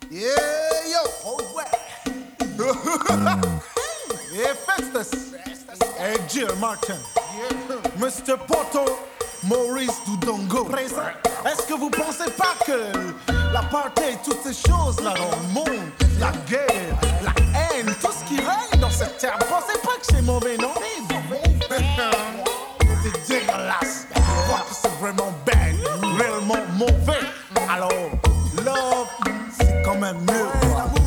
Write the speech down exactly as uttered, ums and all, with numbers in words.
Yeah, yo. Oh, ouais. Et Festus. Et Jill Martin. Yeah. mister Poto, Maurice Dudongo. Présent. Est-ce que vous pensez pas que l'apartheid, toutes ces choses-là dans le monde, la guerre, la haine, tout ce qui règne dans cette terre, pensez pas que c'est mauvais, non? C'est dégueulasse. Je crois que c'est vraiment bad, réellement mauvais. Alors, love, c'est quand même mieux.